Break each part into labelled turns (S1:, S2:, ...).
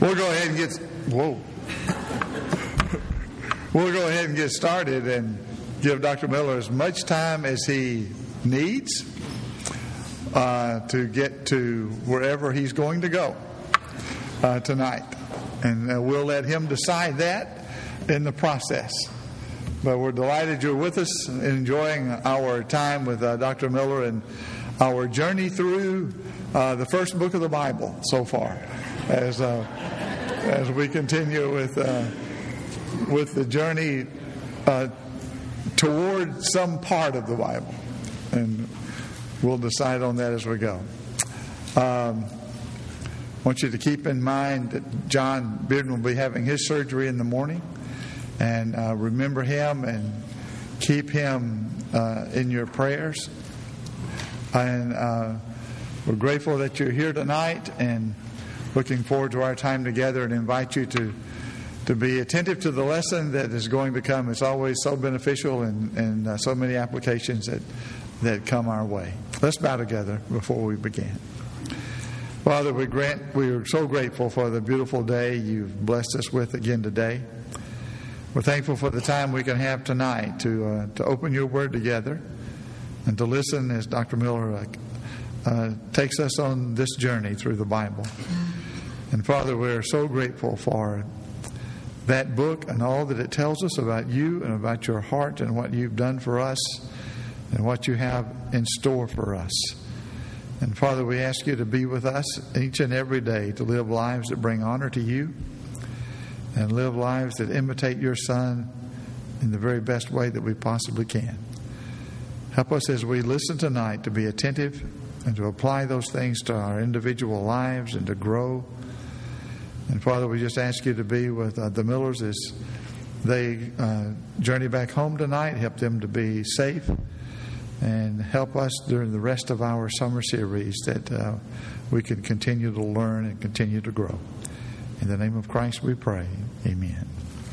S1: We'll go ahead and get started and give Dr. Miller as much time as he needs to get to wherever he's going to go tonight. And we'll let him decide that in the process. But we're delighted you're with us, enjoying our time with Dr. Miller and our journey through the first book of the Bible so far, as we continue with the journey toward some part of the Bible, and we'll decide on that as we go. I want you to keep in mind that John Bearden will be having his surgery in the morning, and remember him and keep him in your prayers. And we're grateful that you're here tonight and looking forward to our time together, and invite you to be attentive to the lesson that is going to come. It's always so beneficial and so many applications that come our way. Let's bow together before we begin. Father, we are so grateful for the beautiful day you've blessed us with again today. We're thankful for the time we can have tonight to open your word together and to listen as Dr. Miller takes us on this journey through the Bible. And Father, we're so grateful for that book and all that it tells us about you and about your heart and what you've done for us and what you have in store for us. And Father, we ask you to be with us each and every day, to live lives that bring honor to you and live lives that imitate your Son in the very best way that we possibly can. Help us as we listen tonight to be attentive and to apply those things to our individual lives and to grow. And Father, we just ask you to be with the Millers as they journey back home tonight. Help them to be safe, and help us during the rest of our summer series that we can continue to learn and continue to grow. In the name of Christ we pray. Amen.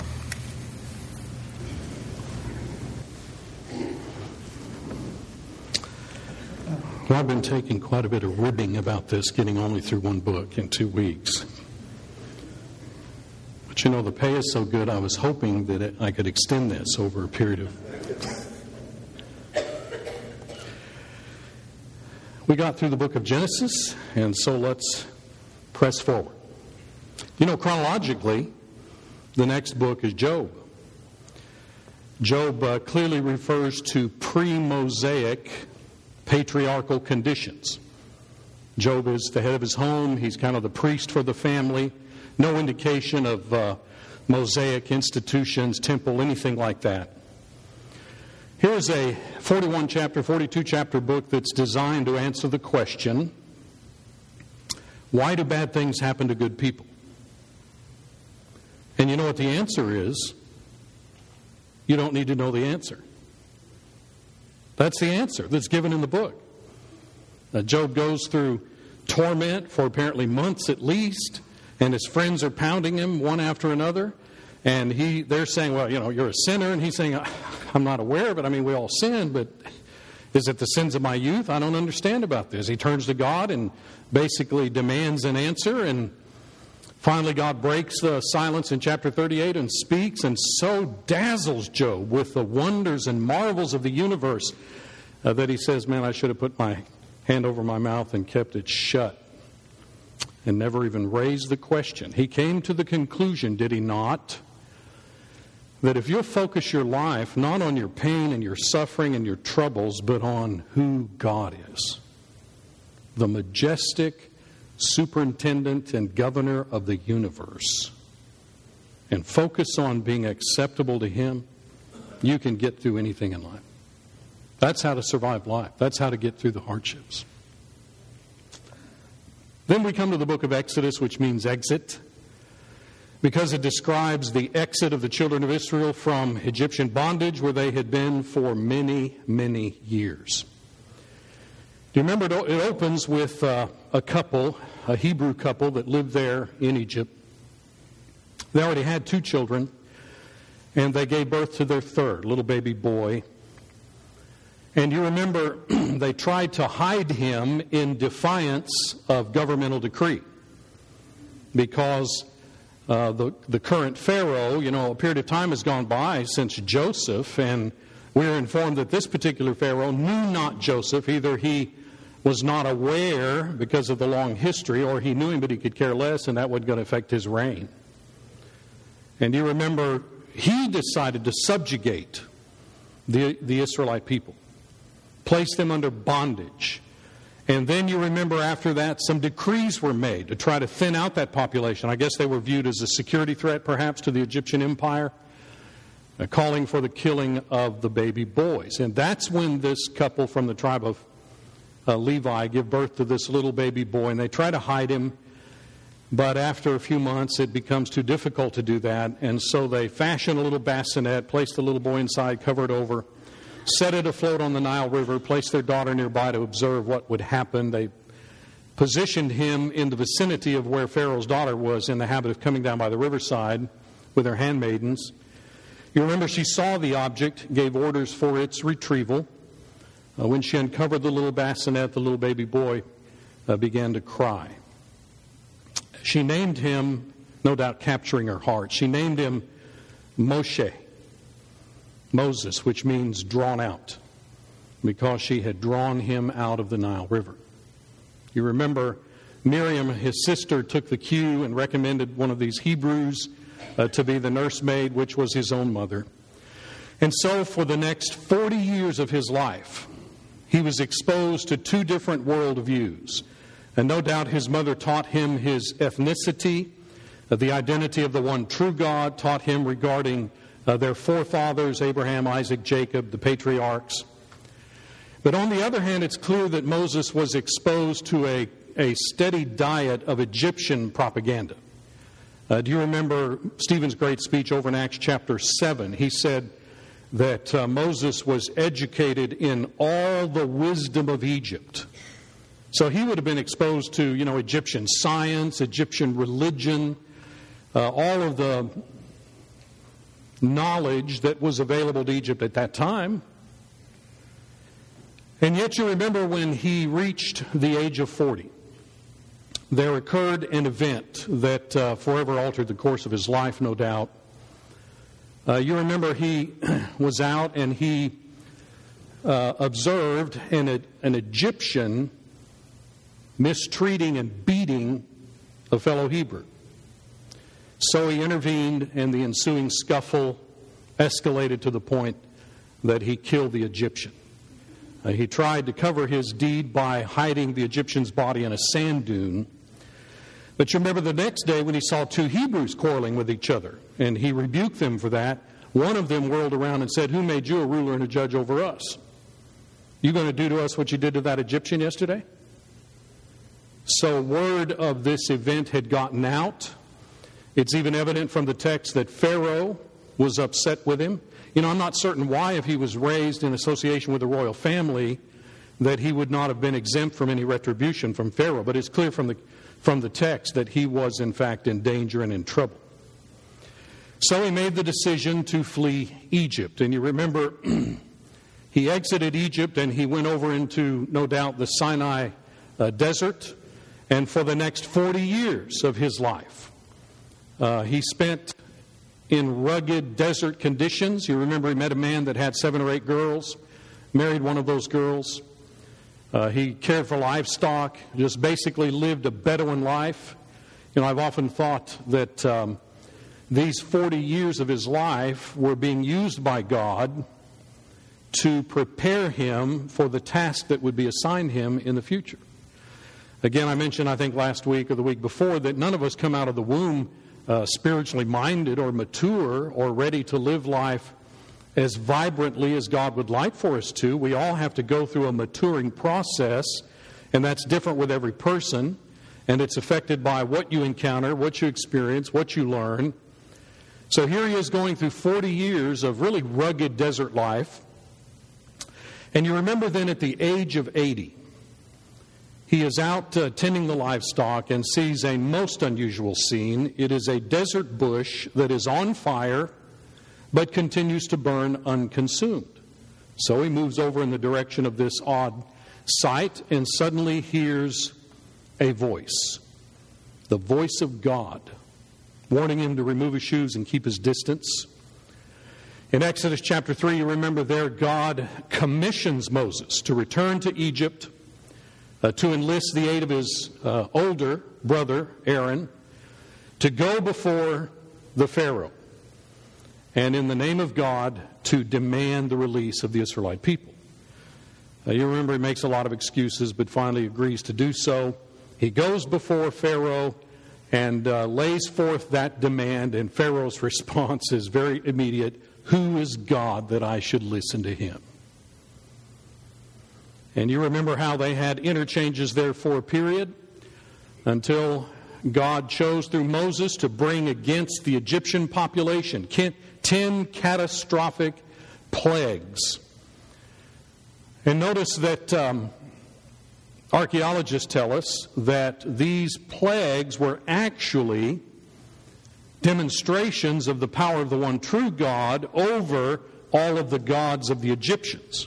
S2: Well, I've been taking quite a bit of ribbing about this, getting only through one book in 2 weeks. But you know, the pay is so good, I was hoping that I could extend this over a period of... We got through the book of Genesis, and so let's press forward. You know, chronologically, the next book is Job. Job clearly refers to pre-Mosaic patriarchal conditions. Job is the head of his home. He's kind of the priest for the family. No indication of Mosaic institutions, temple, anything like that. Here's a 42-chapter book that's designed to answer the question, why do bad things happen to good people? And you know what the answer is? You don't need to know the answer. That's the answer that's given in the book. Job goes through torment for apparently months at least, and his friends are pounding him one after another. And they're saying, well, you know, you're a sinner. And he's saying, I'm not aware of it. I mean, we all sin, but is it the sins of my youth? I don't understand about this. He turns to God and basically demands an answer. And finally, God breaks the silence in chapter 38 and speaks, and so dazzles Job with the wonders and marvels of the universe that he says, man, I should have put my hand over my mouth and kept it shut and never even raised the question. He came to the conclusion, did he not, that if you'll focus your life not on your pain and your suffering and your troubles, but on who God is, the majestic superintendent and governor of the universe, and focus on being acceptable to him, you can get through anything in life. That's how to survive life. That's how to get through the hardships. Then we come to the book of Exodus, which means exit, because it describes the exit of the children of Israel from Egyptian bondage, where they had been for many, many years. Do you remember it opens with a couple, a Hebrew couple that lived there in Egypt. They already had 2 children, and they gave birth to their third, little baby boy. And you remember they tried to hide him in defiance of governmental decree, because the current Pharaoh. A period of time has gone by since Joseph, and we're informed that this particular Pharaoh knew not Joseph. Either he was not aware because of the long history, or he knew him but he could care less, and that wasn't going to affect his reign. And you remember, he decided to subjugate the Israelite people, place them under bondage. And then you remember after that some decrees were made to try to thin out that population. I guess they were viewed as a security threat perhaps to the Egyptian empire, calling for the killing of the baby boys. And that's when this couple from the tribe of Levi give birth to this little baby boy, and they try to hide him. But after a few months, it becomes too difficult to do that, and so they fashion a little bassinet, place the little boy inside, cover it over, set it afloat on the Nile River, place their daughter nearby to observe what would happen. They positioned him in the vicinity of where Pharaoh's daughter was in the habit of coming down by the riverside with her handmaidens. You remember she saw the object, gave orders for its retrieval. When she uncovered the little bassinet, the little baby boy began to cry. She named him, no doubt capturing her heart, she named him Moshe, Moses, which means drawn out, because she had drawn him out of the Nile River. You remember Miriam, his sister, took the cue and recommended one of these Hebrews to be the nursemaid, which was his own mother. And so for the next 40 years of his life, he was exposed to two different worldviews. And no doubt his mother taught him his ethnicity, the identity of the one true God, taught him regarding their forefathers, Abraham, Isaac, Jacob, the patriarchs. But on the other hand, it's clear that Moses was exposed to a steady diet of Egyptian propaganda. Do you remember Stephen's great speech over in Acts chapter 7? He said that Moses was educated in all the wisdom of Egypt. So he would have been exposed to, Egyptian science, Egyptian religion, all of the knowledge that was available to Egypt at that time. And yet you remember when he reached the age of 40, there occurred an event that forever altered the course of his life, no doubt. You remember he was out and he observed an Egyptian mistreating and beating a fellow Hebrew. So he intervened, and the ensuing scuffle escalated to the point that he killed the Egyptian. He tried to cover his deed by hiding the Egyptian's body in a sand dune. But you remember the next day when he saw two Hebrews quarreling with each other, and he rebuked them for that. One of them whirled around and said, "Who made you a ruler and a judge over us? You going to do to us what you did to that Egyptian yesterday?" So word of this event had gotten out. It's even evident from the text that Pharaoh was upset with him. I'm not certain why, if he was raised in association with the royal family, that he would not have been exempt from any retribution from Pharaoh. But it's clear from the text that he was, in fact, in danger and in trouble. So he made the decision to flee Egypt. And you remember, he exited Egypt and he went over into, no doubt, the Sinai desert. And for the next 40 years of his life, he spent in rugged desert conditions. You remember he met a man that had 7 or 8 girls, married one of those girls. He cared for livestock, just basically lived a Bedouin life. I've often thought that these 40 years of his life were being used by God to prepare him for the task that would be assigned him in the future. Again, I mentioned, I think last week or the week before, that none of us come out of the womb spiritually minded or mature or ready to live life as vibrantly as God would like for us to. We all have to go through a maturing process, and that's different with every person, and it's affected by what you encounter, what you experience, what you learn. So here he is going through 40 years of really rugged desert life. And you remember then at the age of 80, he is out tending the livestock and sees a most unusual scene. It is a desert bush that is on fire but continues to burn unconsumed. So he moves over in the direction of this odd sight and suddenly hears a voice, the voice of God. warning him to remove his shoes and keep his distance. In Exodus chapter 3, you remember there, God commissions Moses to return to Egypt, to enlist the aid of his older brother, Aaron, to go before the Pharaoh, and in the name of God, to demand the release of the Israelite people. You remember he makes a lot of excuses, but finally agrees to do so. He goes before Pharaoh and lays forth that demand, and Pharaoh's response is very immediate. Who is God that I should listen to him? And you remember how they had interchanges there for a period until God chose through Moses to bring against the Egyptian population 10 catastrophic plagues. And notice that archaeologists tell us that these plagues were actually demonstrations of the power of the one true God over all of the gods of the Egyptians.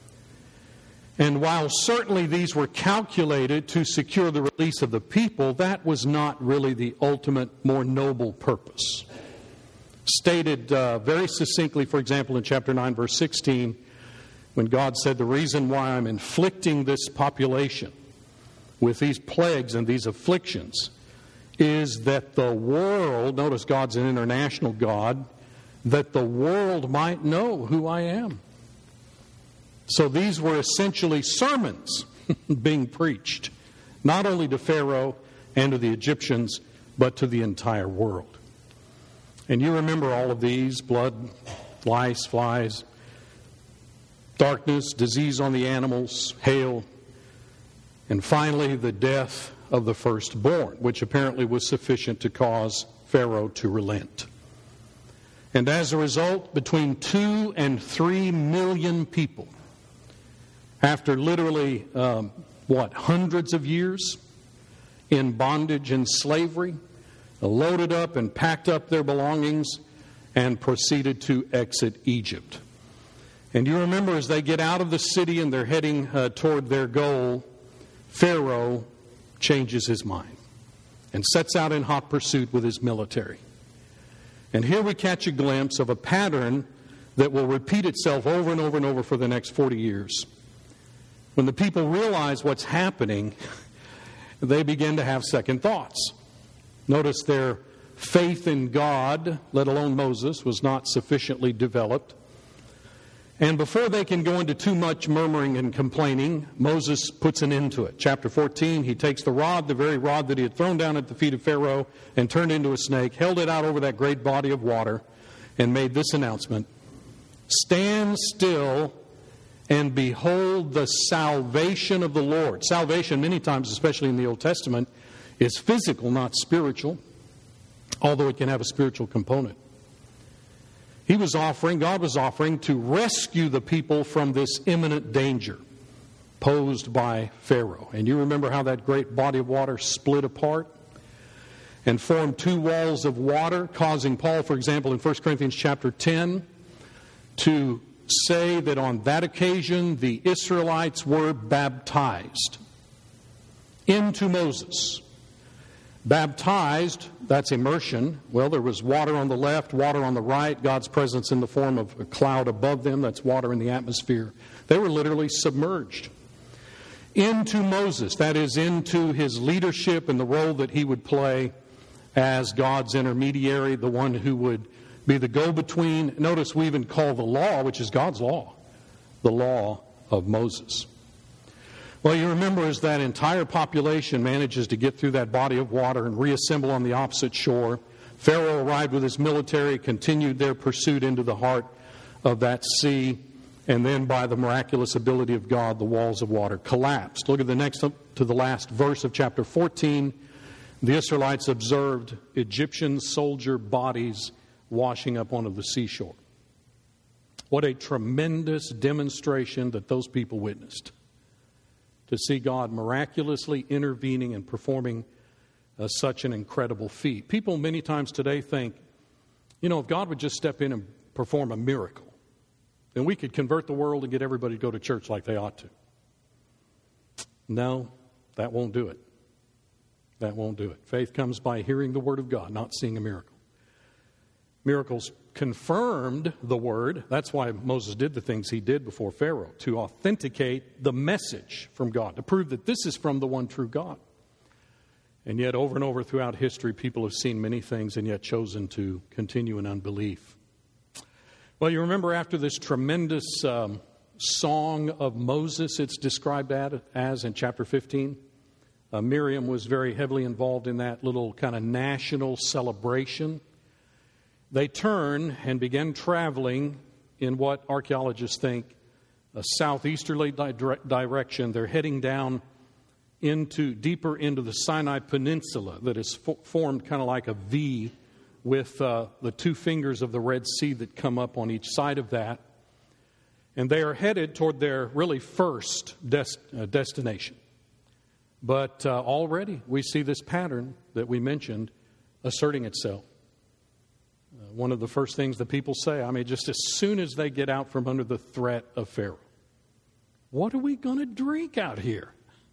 S2: And while certainly these were calculated to secure the release of the people, that was not really the ultimate, more noble purpose. Stated very succinctly, for example, in chapter 9, verse 16, when God said, the reason why I'm inflicting this population with these plagues and these afflictions is that the world, notice God's an international God, that the world might know who I am. So these were essentially sermons being preached, not only to Pharaoh and to the Egyptians, but to the entire world. And you remember all of these: blood, lice, flies, darkness, disease on the animals, hail, and finally the death of the firstborn, which apparently was sufficient to cause Pharaoh to relent. And as a result, between 2 and 3 million people, after literally, hundreds of years in bondage and slavery, loaded up and packed up their belongings and proceeded to exit Egypt. And you remember, as they get out of the city and they're heading toward their goal, Pharaoh changes his mind and sets out in hot pursuit with his military. And here we catch a glimpse of a pattern that will repeat itself over and over and over for the next 40 years. When the people realize what's happening, they begin to have second thoughts. Notice their faith in God, let alone Moses, was not sufficiently developed. And before they can go into too much murmuring and complaining, Moses puts an end to it. Chapter 14, he takes the rod, the very rod that he had thrown down at the feet of Pharaoh and turned into a snake, held it out over that great body of water, and made this announcement: "Stand still and behold the salvation of the Lord." Salvation, many times, especially in the Old Testament, is physical, not spiritual, although it can have a spiritual component. God was offering to rescue the people from this imminent danger posed by Pharaoh. And you remember how that great body of water split apart and formed 2 walls of water, causing Paul, for example, in 1 Corinthians chapter 10, to say that on that occasion the Israelites were baptized into Moses. Baptized, that's immersion. Well, there was water on the left, water on the right, God's presence in the form of a cloud above them, that's water in the atmosphere. They were literally submerged into Moses, that is, into his leadership and the role that he would play as God's intermediary, the one who would be the go-between. Notice we even call the law, which is God's law, the law of Moses. Well, you remember, as that entire population manages to get through that body of water and reassemble on the opposite shore, Pharaoh arrived with his military, continued their pursuit into the heart of that sea, and then by the miraculous ability of God, the walls of water collapsed. Look at the next to the last verse of chapter 14. The Israelites observed Egyptian soldier bodies washing up onto the seashore. What a tremendous demonstration that those people witnessed, to see God miraculously intervening and performing such an incredible feat. People many times today think, if God would just step in and perform a miracle, then we could convert the world and get everybody to go to church like they ought to. No, that won't do it. That won't do it. Faith comes by hearing the Word of God, not seeing a miracle. Miracles confirmed the Word. That's why Moses did the things he did before Pharaoh, to authenticate the message from God, to prove that this is from the one true God. And yet, over and over throughout history, people have seen many things and yet chosen to continue in unbelief. Well, you remember after this tremendous song of Moses, it's described as in chapter 15. Miriam was very heavily involved in that little kind of national celebration. They turn and begin traveling in what archaeologists think a southeasterly direction. They're heading down deeper into the Sinai Peninsula that is formed kind of like a V with the two fingers of the Red Sea that come up on each side of that. And they are headed toward their really first destination. But already we see this pattern that we mentioned asserting itself. One of the first things the people say, just as soon as they get out from under the threat of Pharaoh, what are we going to drink out here?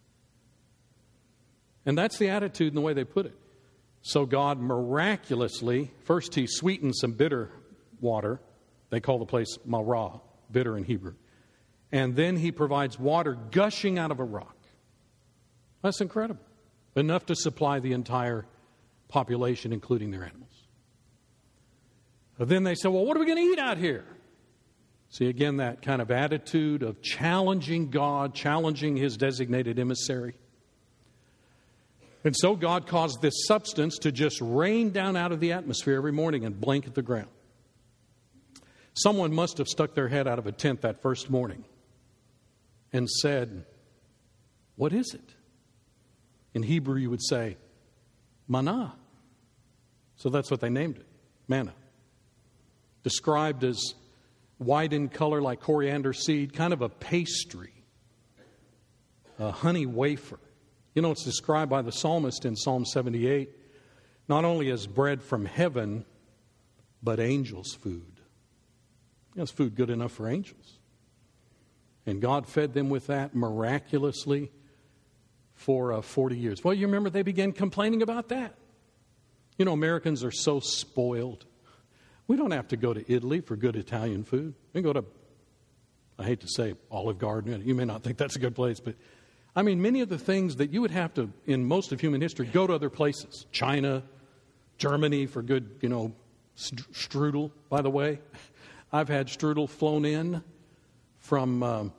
S2: And that's the attitude and the way they put it. So God miraculously, first he sweetens some bitter water. They call the place Marah, bitter in Hebrew. And then he provides water gushing out of a rock. That's incredible. Enough to supply the entire population, including their animals. But then they say, well, what are we going to eat out here? See, again, that kind of attitude of challenging God, challenging his designated emissary. And so God caused this substance to just rain down out of the atmosphere every morning and blanket the ground. Someone must have stuck their head out of a tent that first morning and said, what is it? In Hebrew, you would say, manna. So that's what they named it, manna. Described as white in color like coriander seed, kind of a pastry, a honey wafer. It's described by the psalmist in Psalm 78, not only as bread from heaven, but angels' food. It's food good enough for angels. And God fed them with that miraculously for 40 years. Well, you remember they began complaining about that. Americans are so spoiled. We don't have to go to Italy for good Italian food. We can go to, I hate to say Olive Garden. You may not think that's a good place, but many of the things that you would have to, in most of human history, go to other places. China, Germany for good, strudel, by the way. I've had strudel flown in from,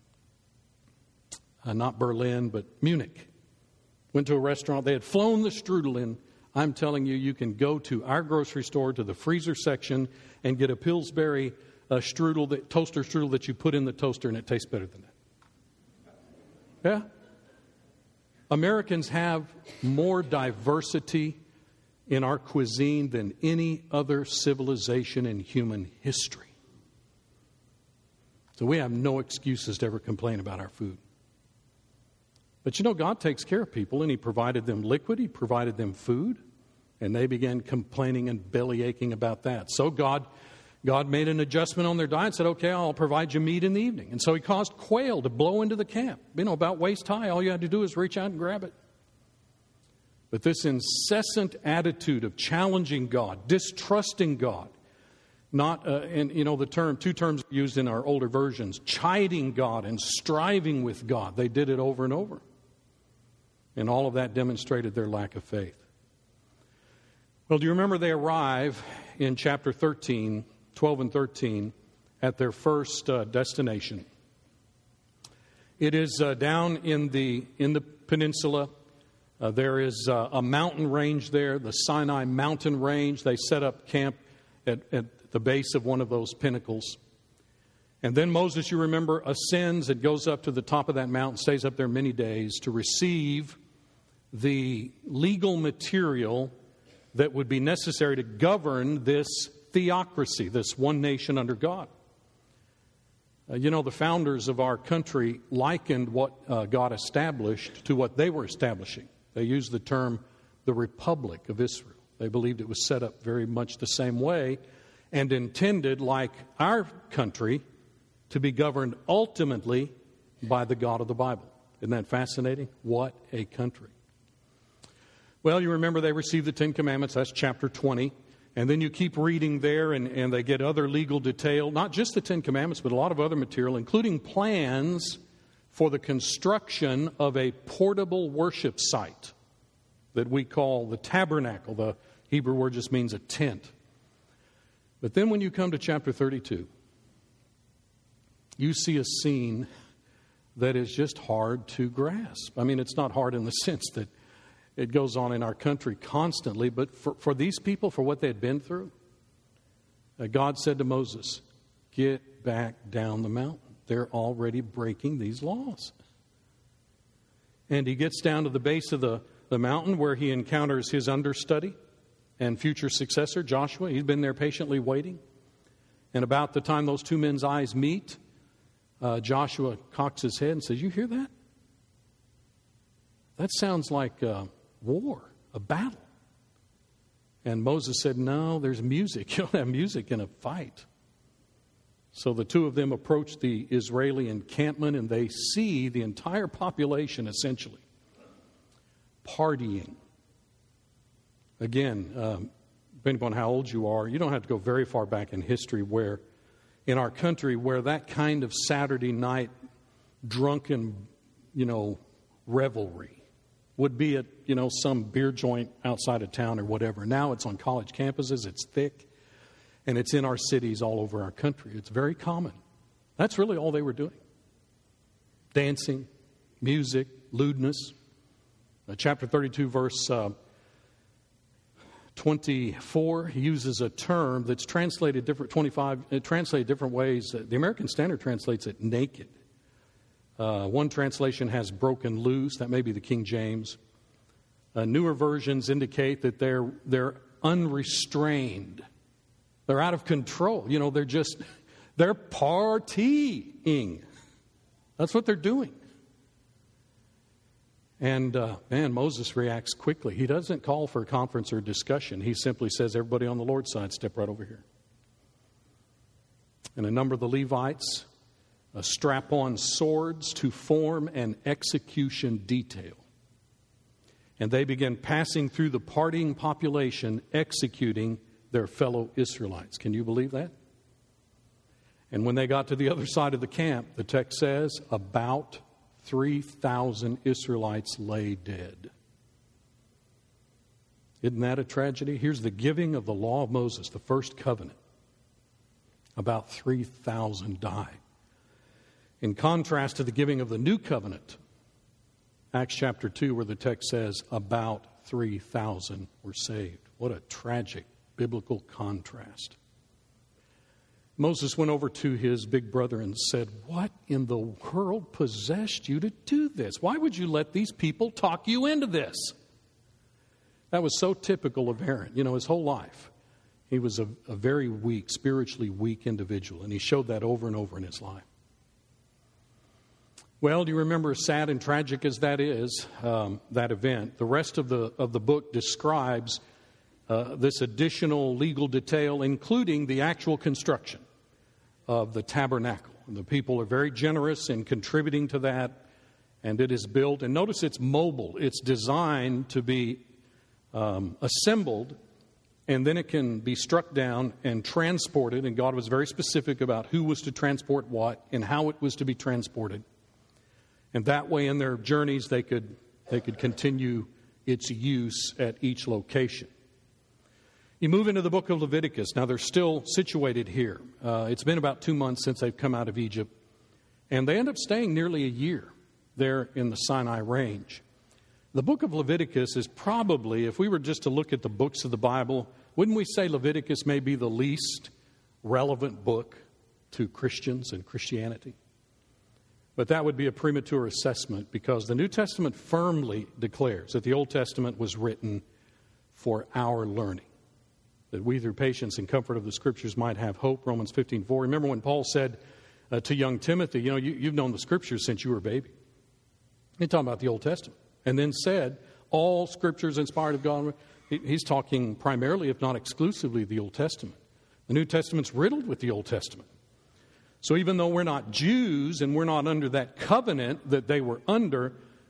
S2: not Berlin, but Munich. Went to a restaurant. They had flown the strudel in. I'm telling you, you can go to our grocery store, to the freezer section, and get a Pillsbury strudel, toaster strudel that you put in the toaster, and it tastes better than that. Yeah. Americans have more diversity in our cuisine than any other civilization in human history. So we have no excuses to ever complain about our food. But God takes care of people, and he provided them liquid, he provided them food, and they began complaining and belly aching about that. So God made an adjustment on their diet and said, okay, I'll provide you meat in the evening. And so he caused quail to blow into the camp, about waist high. All you had to do is reach out and grab it. But this incessant attitude of challenging God, distrusting God, two terms used in our older versions, chiding God and striving with God. They did it over and over. And all of that demonstrated their lack of faith. Well, do you remember they arrive in chapter 13, 12 and 13, at their first destination? It is down in the peninsula. There is a mountain range there, the Sinai mountain range. They set up camp at the base of one of those pinnacles. And then Moses, you remember, ascends and goes up to the top of that mountain, stays up there many days to receive the legal material that would be necessary to govern this theocracy, this one nation under God. The founders of our country likened what God established to what they were establishing. They used the term the Republic of Israel. They believed it was set up very much the same way and intended, like our country, to be governed ultimately by the God of the Bible. Isn't that fascinating? What a country. Well, you remember they received the Ten Commandments. That's chapter 20. And then you keep reading there, and they get other legal detail, not just the Ten Commandments, but a lot of other material, including plans for the construction of a portable worship site that we call the tabernacle. The Hebrew word just means a tent. But then when you come to chapter 32, you see a scene that is just hard to grasp. I mean, it's not hard in the sense that it goes on in our country constantly, but for these people, for what they had been through, God said to Moses, get back down the mountain. They're already breaking these laws. And he gets down to the base of the mountain where he encounters his understudy and future successor, Joshua. He's been there patiently waiting. And about the time those two men's eyes meet, Joshua cocks his head and says, you hear that? That sounds like war, a battle. And Moses said, no, there's music. You don't have music in a fight. So the two of them approach the Israeli encampment, and they see the entire population essentially partying. Again, depending upon how old you are, you don't have to go very far back in history where, in our country, where that kind of Saturday night drunken, revelry would be at, some beer joint outside of town or whatever. Now it's on college campuses, it's thick, and it's in our cities all over our country. It's very common. That's really all they were doing. Dancing, music, lewdness. Chapter 32, verse 24, he uses a term that's translated different, 25, translated different ways. The American Standard translates it naked. One translation has broken loose. That may be the King James. Newer versions indicate that they're unrestrained. They're out of control. They're partying. That's what they're doing. And, Moses reacts quickly. He doesn't call for a conference or discussion. He simply says, everybody on the Lord's side, step right over here. And a number of the Levites strap on swords to form an execution detail. And they begin passing through the partying population, executing their fellow Israelites. Can you believe that? And when they got to the other side of the camp, the text says, about 3,000 Israelites lay dead. Isn't that a tragedy? Here's the giving of the law of Moses, the first covenant. About 3,000 die. In contrast to the giving of the new covenant, Acts chapter 2, where the text says about 3,000 were saved. What a tragic biblical contrast. Moses went over to his big brother and said, what in the world possessed you to do this? Why would you let these people talk you into this? That was so typical of Aaron. His whole life, he was a very weak, spiritually weak individual, and he showed that over and over in his life. Well, do you remember, as sad and tragic as that is, that event, the rest of the book describes this additional legal detail, including the actual construction of the tabernacle. And the people are very generous in contributing to that, and it is built. And notice it's mobile. It's designed to be assembled, and then it can be struck down and transported. And God was very specific about who was to transport what and how it was to be transported. And that way, in their journeys, they could continue its use at each location. You move into the book of Leviticus. Now, they're still situated here. It's been about 2 months since they've come out of Egypt. And they end up staying nearly a year there in the Sinai range. The book of Leviticus is probably, if we were just to look at the books of the Bible, wouldn't we say Leviticus may be the least relevant book to Christians and Christianity? But that would be a premature assessment, because the New Testament firmly declares that the Old Testament was written for our learning, that we through patience and comfort of the Scriptures might have hope, Romans 15:4. Remember when Paul said to young Timothy, you've known the Scriptures since you were a baby. He's talking about the Old Testament. And then said, all Scriptures inspired of God. He's talking primarily, if not exclusively, the Old Testament. The New Testament's riddled with the Old Testament. So even though we're not Jews and we're not under that covenant that they were under,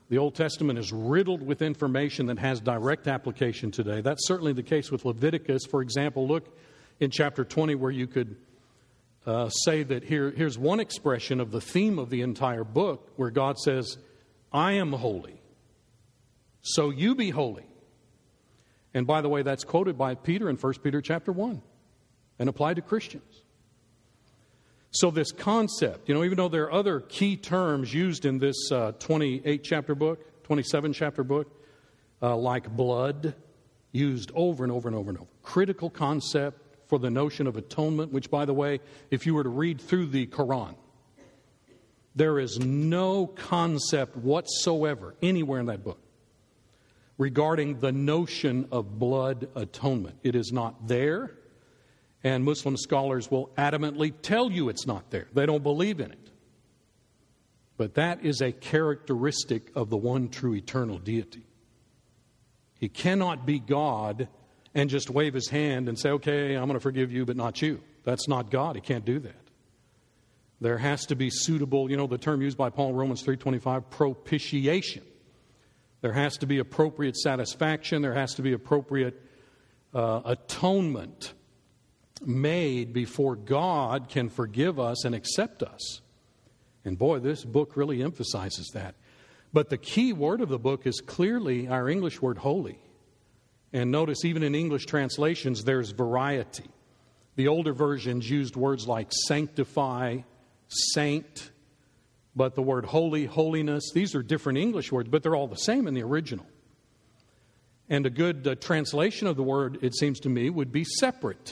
S2: The Old Testament is riddled with information that has direct application today. That's certainly the case with Leviticus. For example, look in chapter 20 where you could say that here's one expression of the theme of the entire book where God says, I am holy, so you be holy. And by the way, that's quoted by Peter in 1 Peter chapter 1 and applied to Christians. So this concept, even though there are other key terms used in this 27 chapter book, like blood, used over and over and over and over. Critical concept for the notion of atonement, which, by the way, if you were to read through the Quran, there is no concept whatsoever anywhere in that book regarding the notion of blood atonement. It is not there, and Muslim scholars will adamantly tell you it's not there. They don't believe in it. But that is a characteristic of the one true eternal deity. He cannot be God and just wave his hand and say, okay, I'm going to forgive you, but not you. That's not God. He can't do that. There has to be suitable, the term used by Paul in Romans 3:25, propitiation. There has to be appropriate satisfaction. There has to be appropriate atonement made before God can forgive us and accept us. And boy, this book really emphasizes that. But the key word of the book is clearly our English word holy. And notice even in English translations, there's variety. The older versions used words like sanctify, saint, but the word holy, holiness, these are different English words, but they're all the same in the original. And a good translation of the word, it seems to me, would be separate.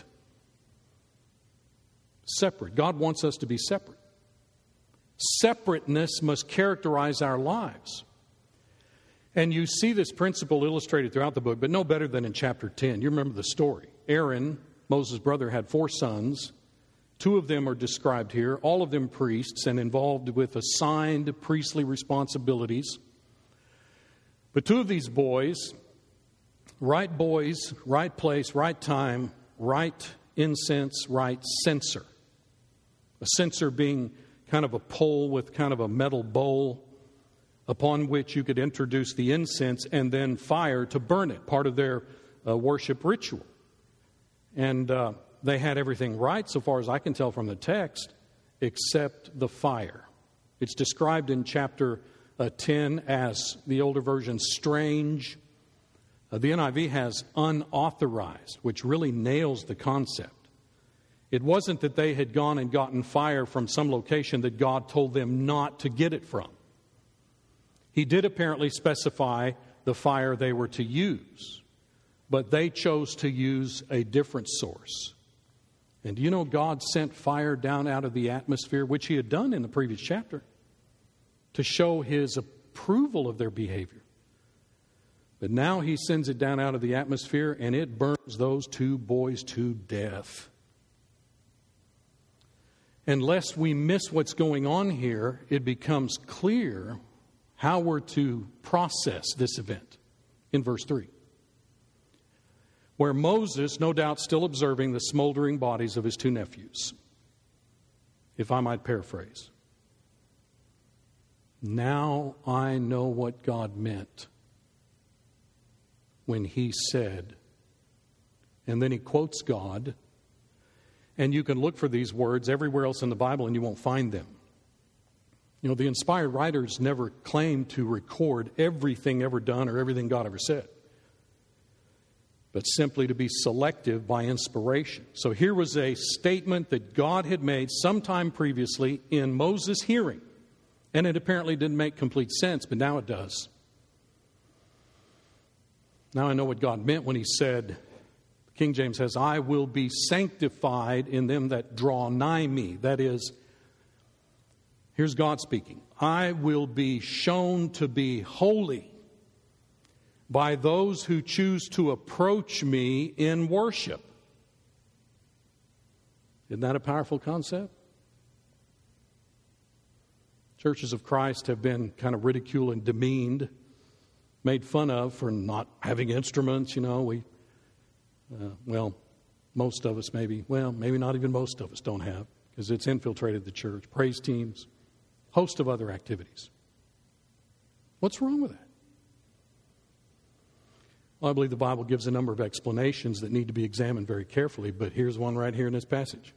S2: Separate. God wants us to be separate. Separateness must characterize our lives. And you see this principle illustrated throughout the book, but no better than in chapter 10. You remember the story. Aaron, Moses' brother, had 4 sons. 2 of them are described here, all of them priests and involved with assigned priestly responsibilities. But 2 of these boys, right place, right time, right incense, right censer. A censer being kind of a pole with kind of a metal bowl upon which you could introduce the incense and then fire to burn it, part of their worship ritual. And they had everything right, so far as I can tell from the text, except the fire. It's described in chapter 10 as, the older version, strange. The NIV has unauthorized, which really nails the concept. It wasn't that they had gone and gotten fire from some location that God told them not to get it from. He did apparently specify the fire they were to use, but they chose to use a different source. And do you know God sent fire down out of the atmosphere, which he had done in the previous chapter, to show his approval of their behavior. But now he sends it down out of the atmosphere and it burns those 2 boys to death. Unless we miss what's going on here, it becomes clear how we're to process this event in verse 3. Where Moses, no doubt still observing the smoldering bodies of his 2 nephews, if I might paraphrase. Now I know what God meant when he said, and then he quotes God, and you can look for these words everywhere else in the Bible and you won't find them. The inspired writers never claim to record everything ever done or everything God ever said, but simply to be selective by inspiration. So here was a statement that God had made sometime previously in Moses' hearing, and it apparently didn't make complete sense, but now it does. Now I know what God meant when he said, King James says, I will be sanctified in them that draw nigh me. That is, here's God speaking. I will be shown to be holy by those who choose to approach me in worship. Isn't that a powerful concept? Churches of Christ have been kind of ridiculed and demeaned, made fun of for not having instruments. Most of us maybe not even most of us don't have, because it's infiltrated the church. Praise teams, host of other activities. What's wrong with that? Well, I believe the Bible gives a number of explanations that need to be examined very carefully, but here's one right here in this passage.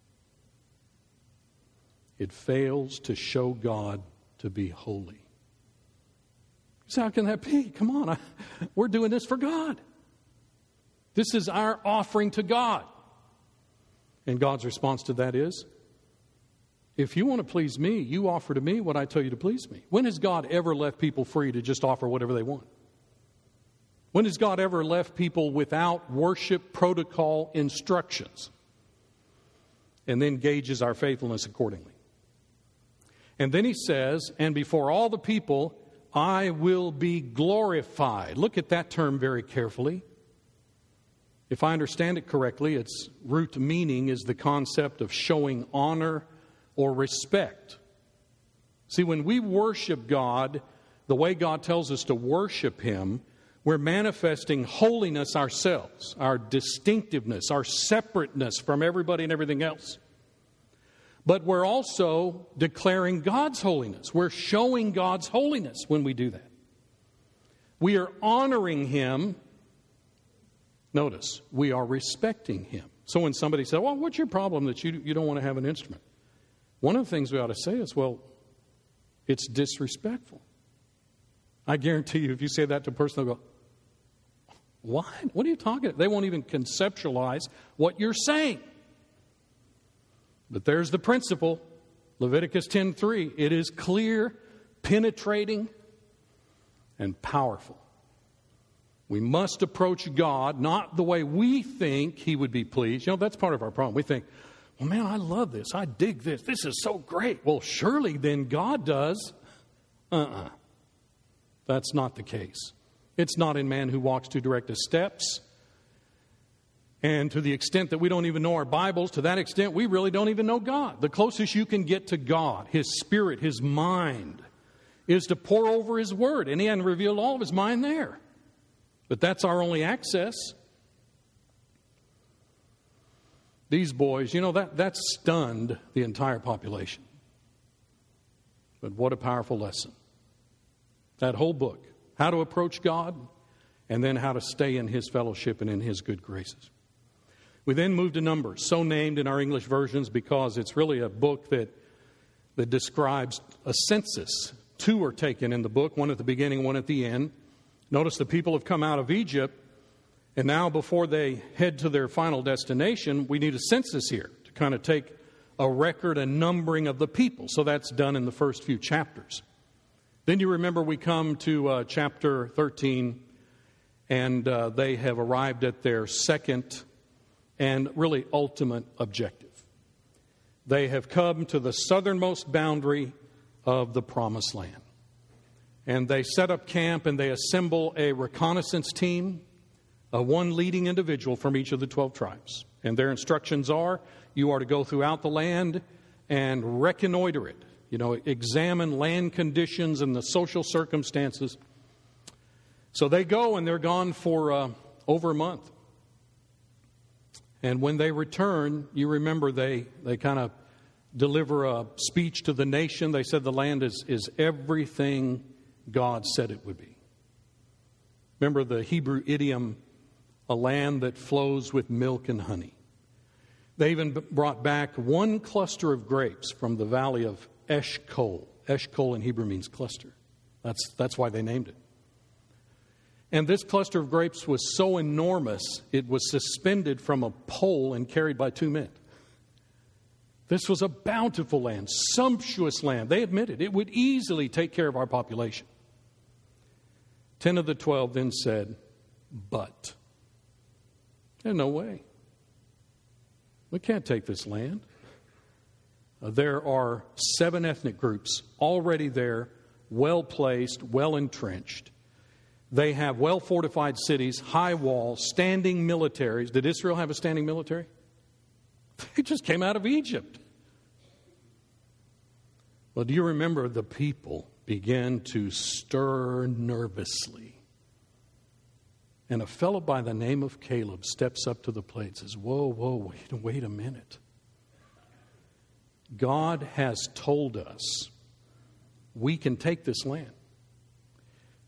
S2: It fails to show God to be holy. So how can that be? Come on, we're doing this for God. This is our offering to God. And God's response to that is, if you want to please me, you offer to me what I tell you to please me. When has God ever left people free to just offer whatever they want? When has God ever left people without worship protocol instructions? And then gauges our faithfulness accordingly. And then he says, and before all the people, I will be glorified. Look at that term very carefully. If I understand it correctly, its root meaning is the concept of showing honor or respect. See, when we worship God the way God tells us to worship Him, we're manifesting holiness ourselves, our distinctiveness, our separateness from everybody and everything else. But we're also declaring God's holiness. We're showing God's holiness when we do that. We are honoring Him. Notice, we are respecting Him. So when somebody says, well, what's your problem that you don't want to have an instrument? One of the things we ought to say is, well, it's disrespectful. I guarantee you, if you say that to a person, they'll go, what? What are you talking about? They won't even conceptualize what you're saying. But there's the principle, Leviticus 10:3. It is clear, penetrating, and powerful. We must approach God not the way we think He would be pleased. You know, that's part of our problem. We think, well, man, I love this. I dig this. This is so great. Well, surely then God does. That's not the case. It's not in man who walks to direct his steps. And to the extent that we don't even know our Bibles, to that extent, we really don't even know God. The closest you can get to God, His Spirit, His mind, is to pore over His Word. And He hadn't revealed all of His mind there. But that's our only access. These boys, you know, that stunned the entire population. But what a powerful lesson. That whole book, how to approach God, and then how to stay in His fellowship and in His good graces. We then move to Numbers, so named in our English versions because it's really a book that describes a census. 2 are taken in the book, one at the beginning, one at the end. Notice the people have come out of Egypt, and now before they head to their final destination, we need a census here to kind of take a record, a numbering of the people. So that's done in the first few chapters. Then you remember we come to chapter 13, and they have arrived at their second and really ultimate objective. They have come to the southernmost boundary of the Promised Land. And they set up camp and they assemble a reconnaissance team, one leading individual from each of the 12 tribes. And their instructions are, you are to go throughout the land and reconnoiter it. You know, examine land conditions and the social circumstances. So they go and they're gone for over a month. And when they return, you remember they kind of deliver a speech to the nation. They said the land is everything God said it would be. Remember the Hebrew idiom, a land that flows with milk and honey. They even brought back one cluster of grapes from the valley of Eshcol. Eshcol in Hebrew means cluster. That's why they named it. And this cluster of grapes was so enormous, it was suspended from a pole and carried by 2 men. This was a bountiful land, sumptuous land. They admitted it would easily take care of our population. 10 of the 12 then said, but. There's no way. We can't take this land. There are 7 ethnic groups already there, well placed, well entrenched. They have well-fortified cities, high walls, standing militaries. Did Israel have a standing military? They just came out of Egypt. Well, do you remember the people began to stir nervously? And a fellow by the name of Caleb steps up to the plate and says, whoa, wait a minute. God has told us we can take this land.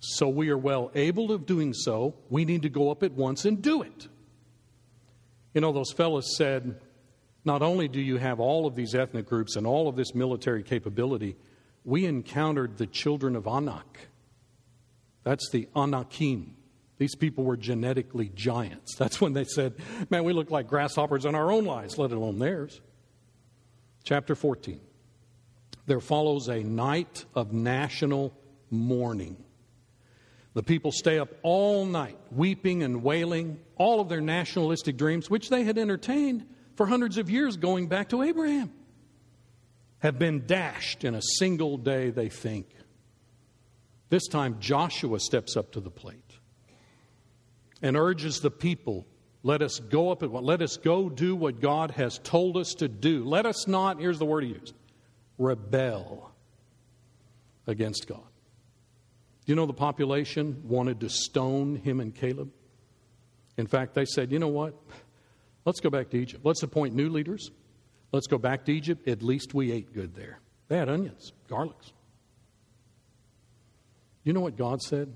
S2: So we are well able of doing so. We need to go up at once and do it. You know, those fellows said, not only do you have all of these ethnic groups and all of this military capability, we encountered the children of Anak. That's the Anakim. These people were genetically giants. That's when they said, man, we look like grasshoppers in our own lives, let alone theirs. Chapter 14. There follows a night of national mourning. The people stay up all night, weeping and wailing all of their nationalistic dreams, which they had entertained for hundreds of years going back to Abraham, have been dashed in a single day, they think. This time Joshua steps up to the plate and urges the people, let us go do what God has told us to do. Let us not, here's the word he used, rebel against God. Do you know the population wanted to stone him and Caleb? In fact, they said, you know what? Let's go back to Egypt. Let's appoint new leaders. Let's go back to Egypt. At least we ate good there. They had onions, garlics. You know what God said?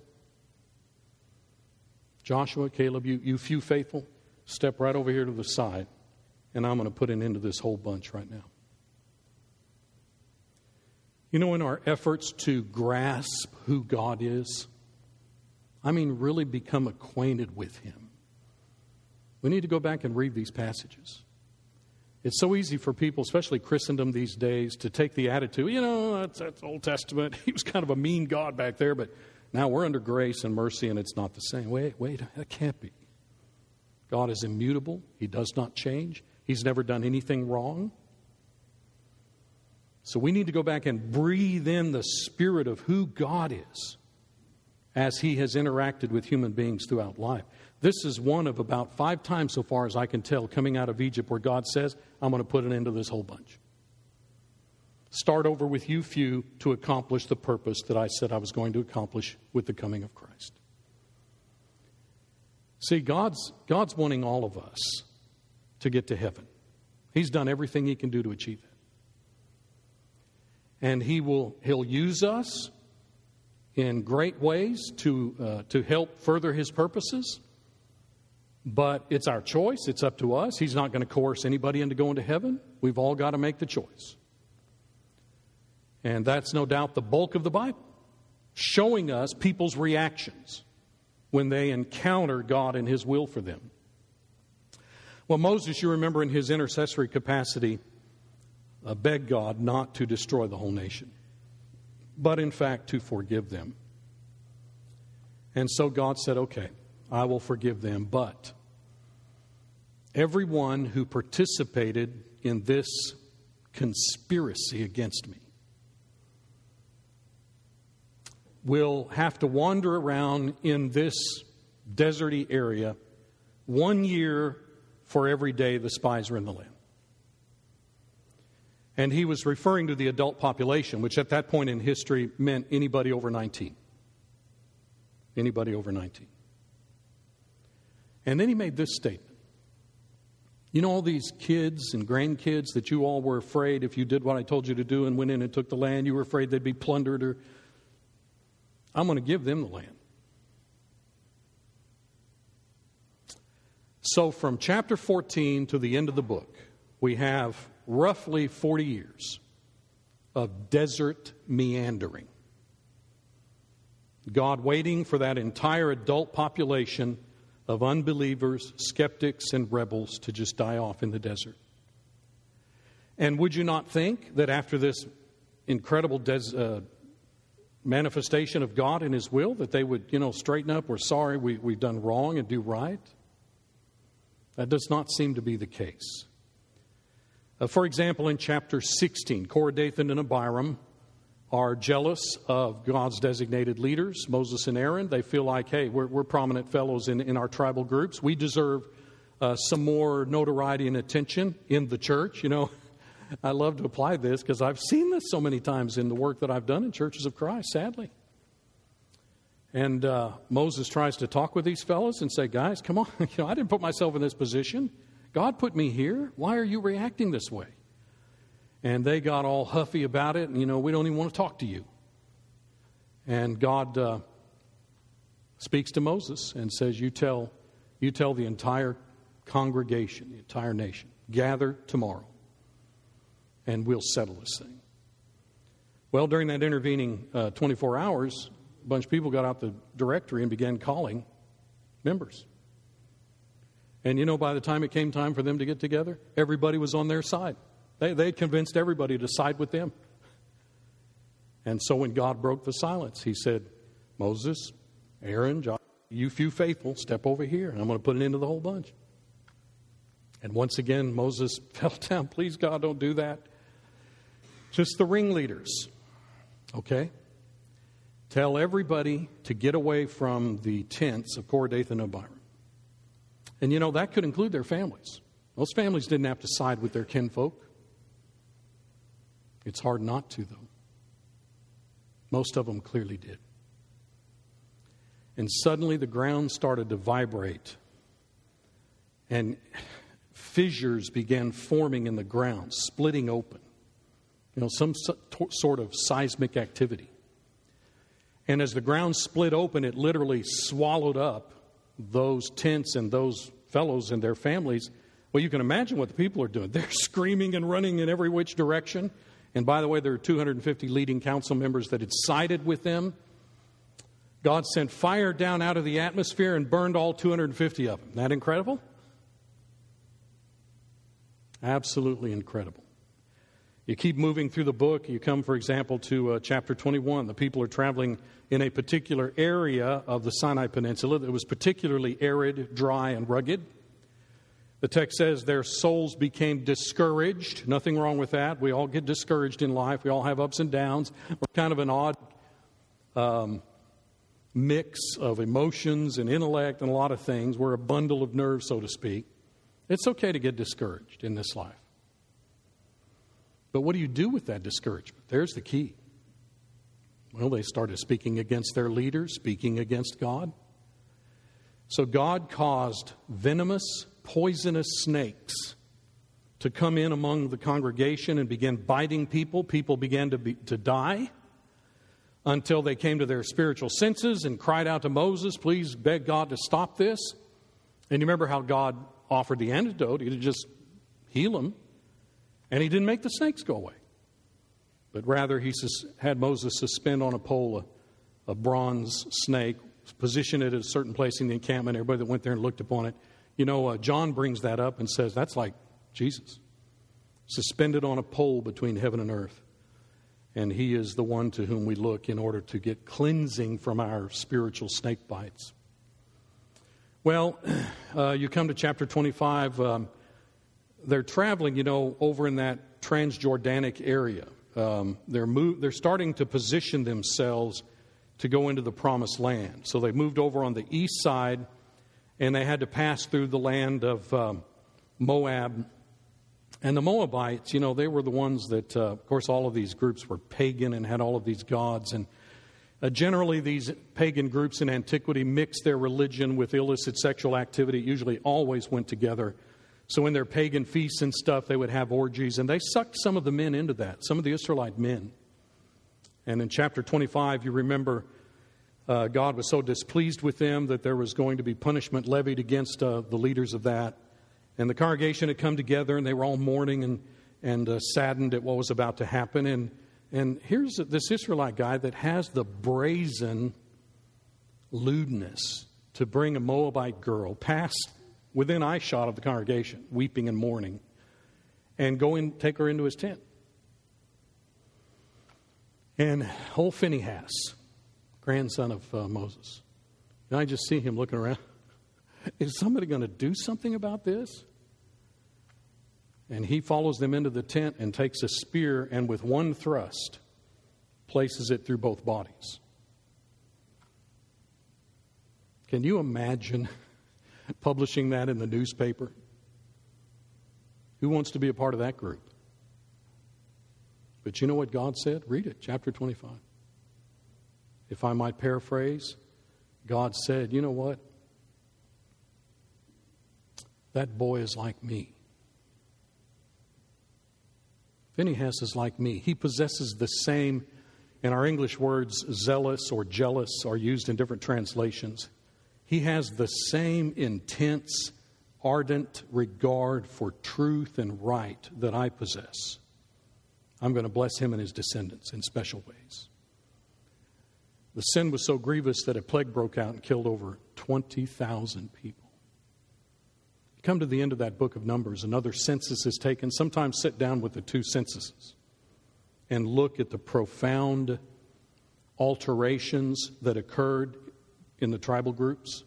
S2: Joshua, Caleb, you few faithful, step right over here to the side, and I'm going to put an end to this whole bunch right now. You know, in our efforts to grasp who God is, really become acquainted with him, we need to go back and read these passages. It's so easy for people, especially Christendom these days, to take the attitude, that's Old Testament. He was kind of a mean God back there, but now we're under grace and mercy and it's not the same. Wait, that can't be. God is immutable. He does not change. He's never done anything wrong. So we need to go back and breathe in the spirit of who God is as he has interacted with human beings throughout life. This is one of about 5 times so far as I can tell coming out of Egypt where God says, I'm going to put an end to this whole bunch. Start over with you few to accomplish the purpose that I said I was going to accomplish with the coming of Christ. See, God's wanting all of us to get to heaven. He's done everything he can do to achieve it. And he'll use us in great ways to help further his purposes. But it's our choice. It's up to us. He's not going to coerce anybody into going to heaven. We've all got to make the choice. And that's no doubt the bulk of the Bible, showing us people's reactions when they encounter God and his will for them. Well, Moses, you remember, in his intercessory capacity, begged God not to destroy the whole nation, but in fact to forgive them. And so God said, okay, I will forgive them, but everyone who participated in this conspiracy against me will have to wander around in this deserty area 1 year for every day the spies are in the land. And he was referring to the adult population, which at that point in history meant anybody over 19. Anybody over 19. And then he made this statement. You know all these kids and grandkids that you all were afraid if you did what I told you to do and went in and took the land, you were afraid they'd be plundered, or I'm going to give them the land. So from chapter 14 to the end of the book, we have roughly 40 years of desert meandering. God waiting for that entire adult population of unbelievers, skeptics, and rebels to just die off in the desert. And would you not think that after this incredible manifestation of God and his will, that they would, straighten up, we're sorry, we've done wrong, and do right? That does not seem to be the case. For example, in chapter 16, Korah, Dathan, and Abiram are jealous of God's designated leaders, Moses and Aaron. They feel like, hey, we're prominent fellows in our tribal groups. We deserve some more notoriety and attention in the church. I love to apply this because I've seen this so many times in the work that I've done in churches of Christ, sadly. And Moses tries to talk with these fellows and say, guys, come on. I didn't put myself in this position. God put me here. Why are you reacting this way? And they got all huffy about it. And, we don't even want to talk to you. And God speaks to Moses and says, you tell the entire congregation, the entire nation, gather tomorrow and we'll settle this thing. Well, during that intervening 24 hours, a bunch of people got out the directory and began calling members. And by the time it came time for them to get together, everybody was on their side. They had convinced everybody to side with them. And so when God broke the silence, he said, Moses, Aaron, John, you few faithful, step over here, and I'm going to put an end to the whole bunch. And once again, Moses fell down. Please, God, don't do that. Just the ringleaders, okay? Tell everybody to get away from the tents of Korah, Dathan, and Abiram. And that could include their families. Most families didn't have to side with their kinfolk. It's hard not to, though. Most of them clearly did. And suddenly the ground started to vibrate. And fissures began forming in the ground, splitting open. Some sort of seismic activity. And as the ground split open, it literally swallowed up those tents and those fellows and their families. Well, you can imagine what the people are doing. They're screaming and running in every which direction. And by the way, there are 250 leading council members that had sided with them. God sent fire down out of the atmosphere and burned all 250 of them. Isn't that incredible? Absolutely incredible. You keep moving through the book. You come, for example, to chapter 21. The people are traveling in a particular area of the Sinai Peninsula that was particularly arid, dry, and rugged. The text says their souls became discouraged. Nothing wrong with that. We all get discouraged in life. We all have ups and downs. We're kind of an odd mix of emotions and intellect and a lot of things. We're a bundle of nerves, so to speak. It's okay to get discouraged in this life. But what do you do with that discouragement? There's the key. Well, they started speaking against their leaders, speaking against God. So God caused venomous, poisonous snakes to come in among the congregation and begin biting people. People began to die until they came to their spiritual senses and cried out to Moses, please beg God to stop this. And you remember how God offered the antidote. He could just heal them. And he didn't make the snakes go away. But rather he had Moses suspend on a pole a bronze snake, position it at a certain place in the encampment. Everybody that went there and looked upon it. John brings that up and says that's like Jesus. Suspended on a pole between heaven and earth. And he is the one to whom we look in order to get cleansing from our spiritual snake bites. Well, you come to chapter 25. They're traveling, over in that Transjordanic area. They're starting to position themselves to go into the promised land. So they moved over on the east side, and they had to pass through the land of Moab. And the Moabites, they were the ones that, of course, all of these groups were pagan and had all of these gods. And generally, these pagan groups in antiquity mixed their religion with illicit sexual activity. It usually always went together. So in their pagan feasts and stuff, they would have orgies, and they sucked some of the men into that, some of the Israelite men. And in chapter 25, you remember God was so displeased with them that there was going to be punishment levied against the leaders of that. And the congregation had come together, and they were all mourning and saddened at what was about to happen. And here's this Israelite guy that has the brazen lewdness to bring a Moabite girl past within eyeshot of the congregation, weeping and mourning, and go and take her into his tent. And old Phinehas, grandson of Moses, and I just see him looking around. Is somebody going to do something about this? And he follows them into the tent and takes a spear and with one thrust places it through both bodies. Can you imagine publishing that in the newspaper? Who wants to be a part of that group? But you know what God said? Read it, chapter 25. If I might paraphrase, God said, you know what? That boy is like me. Phinehas is like me. He possesses the same, in our English words, zealous or jealous are used in different translations. He has the same intense, ardent regard for truth and right that I possess. I'm going to bless him and his descendants in special ways. The sin was so grievous that a plague broke out and killed over 20,000 people. Come to the end of that book of Numbers, another census is taken. Sometimes sit down with the two censuses and look at the profound alterations that occurred in the tribal groups.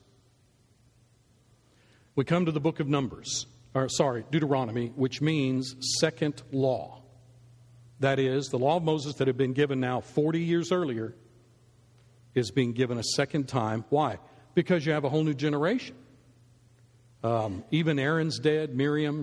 S2: We come to the book of Deuteronomy, which means second law. That is, the law of Moses that had been given now 40 years earlier is being given a second time. Why? Because you have a whole new generation. Even Aaron's dead, Miriam.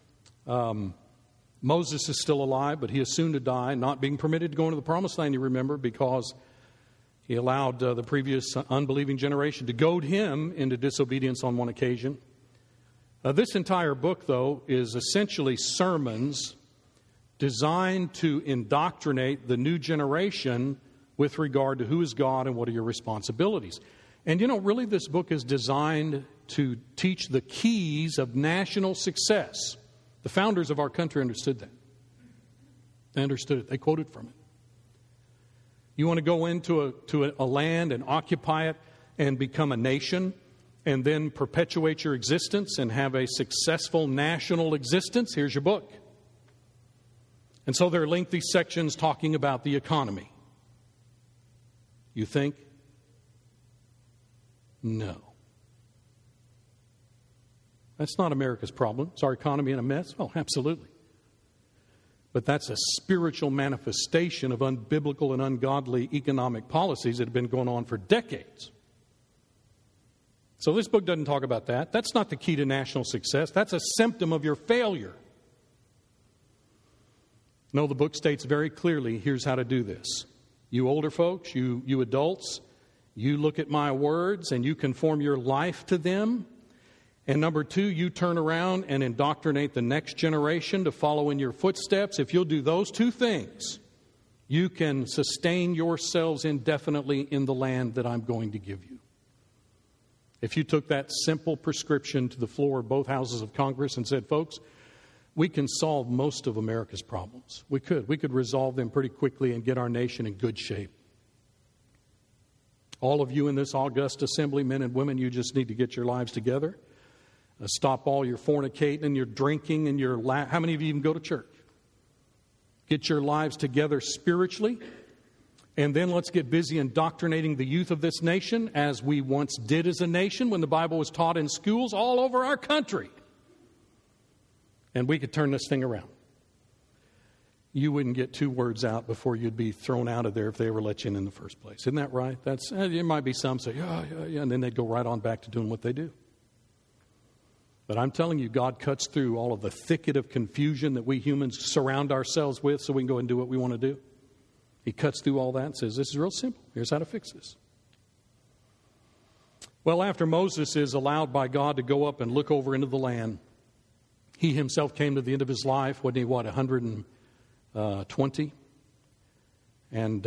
S2: Moses is still alive, but he is soon to die, not being permitted to go into the promised land, you remember, because he allowed the previous unbelieving generation to goad him into disobedience on one occasion. This entire book, though, is essentially sermons designed to indoctrinate the new generation with regard to who is God and what are your responsibilities. And really this book is designed to teach the keys of national success. The founders of our country understood that. They understood it. They quoted from it. You want to go into a land and occupy it and become a nation and then perpetuate your existence and have a successful national existence? Here's your book. And so there are lengthy sections talking about the economy. You think? No. That's not America's problem. Is our economy in a mess? Oh, absolutely. But that's a spiritual manifestation of unbiblical and ungodly economic policies that have been going on for decades. So this book doesn't talk about that. That's not the key to national success. That's a symptom of your failure. No, the book states very clearly, here's how to do this. You older folks, you adults, you look at my words and you conform your life to them. And number two, you turn around and indoctrinate the next generation to follow in your footsteps. If you'll do those two things, you can sustain yourselves indefinitely in the land that I'm going to give you. If you took that simple prescription to the floor of both houses of Congress and said, folks, we can solve most of America's problems. We could resolve them pretty quickly and get our nation in good shape. All of you in this august assembly, men and women, you just need to get your lives together. Stop all your fornicating and your drinking and your... How many of you even go to church? Get your lives together spiritually. And then let's get busy indoctrinating the youth of this nation as we once did as a nation when the Bible was taught in schools all over our country. And we could turn this thing around. You wouldn't get 2 words out before you'd be thrown out of there if they ever let you in the first place. Isn't that right? There might be some say, yeah, and then they'd go right on back to doing what they do. But I'm telling you, God cuts through all of the thicket of confusion that we humans surround ourselves with so we can go and do what we want to do. He cuts through all that and says, this is real simple. Here's how to fix this. Well, after Moses is allowed by God to go up and look over into the land, he himself came to the end of his life. Wasn't he, 120? And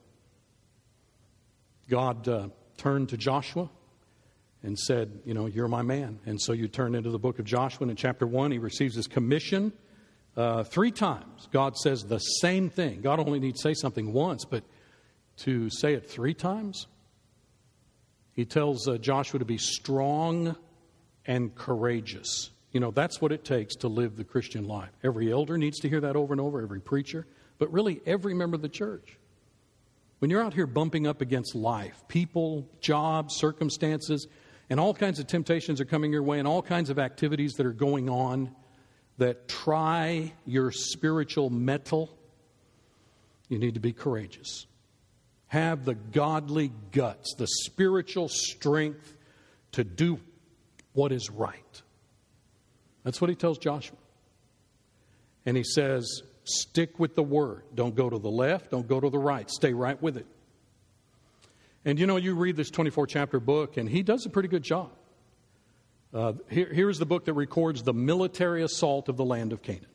S2: God turned to Joshua and said, you're my man. And so you turn into the book of Joshua, and in chapter 1, he receives his commission 3 times. God says the same thing. God only needs to say something once, but to say it 3 times? He tells Joshua to be strong and courageous. That's what it takes to live the Christian life. Every elder needs to hear that over and over, every preacher, but really every member of the church. When you're out here bumping up against life, people, jobs, circumstances, and all kinds of temptations are coming your way and all kinds of activities that are going on that try your spiritual mettle, you need to be courageous. Have the godly guts, the spiritual strength to do what is right. That's what he tells Joshua. And he says, stick with the word. Don't go to the left. Don't go to the right. Stay right with it. And you read this 24-chapter book, and he does a pretty good job. Here's the book that records the military assault of the land of Canaan.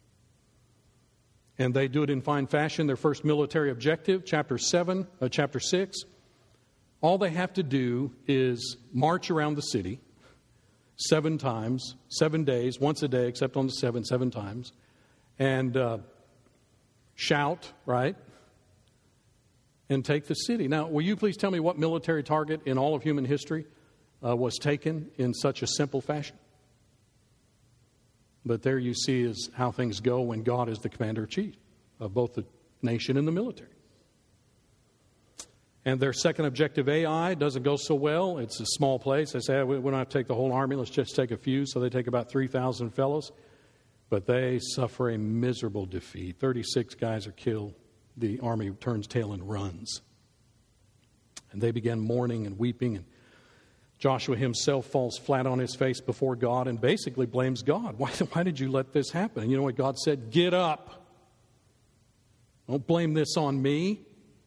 S2: And they do it in fine fashion. Their first military objective, chapter 6, All they have to do is march around the city 7 times, 7 days, once a day, except on the 7 times, and shout, right? And take the city. Now, will you please tell me what military target in all of human history was taken in such a simple fashion? But there you see is how things go when God is the commander-in-chief of both the nation and the military. And their second objective, Ai, doesn't go so well. It's a small place. They say, we don't have to take the whole army. Let's just take a few. So they take about 3,000 fellows. But they suffer a miserable defeat. 36 guys are killed. The army turns tail and runs. And they begin mourning and weeping. And Joshua himself falls flat on his face before God and basically blames God. Why did you let this happen? And you know what God said? Get up. Don't blame this on me.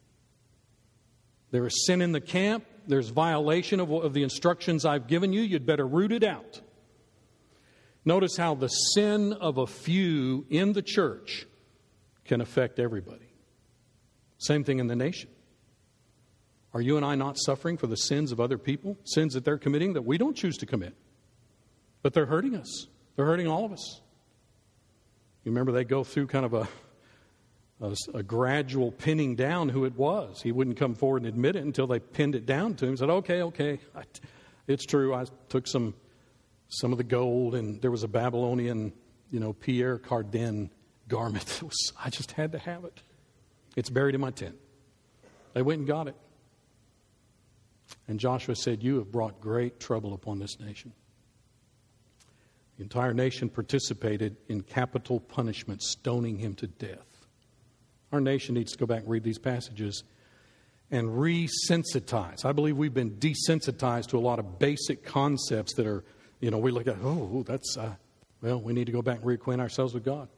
S2: There is sin in the camp. There's violation of the instructions I've given you. You'd better root it out. Notice how the sin of a few in the church can affect everybody. Same thing in the nation. Are you and I not suffering for the sins of other people? Sins that they're committing that we don't choose to commit. But they're hurting us. They're hurting all of us. You remember they go through kind of a gradual pinning down who it was. He wouldn't come forward and admit it until they pinned it down to him and said, okay, it's true. I took some of the gold, and there was a Babylonian, Pierre Cardin garment. I just had to have it. It's buried in my tent. They went and got it. And Joshua said, you have brought great trouble upon this nation. The entire nation participated in capital punishment, stoning him to death. Our nation needs to go back and read these passages and resensitize. I believe we've been desensitized to a lot of basic concepts that are, we look at, we need to go back and reacquaint ourselves with God.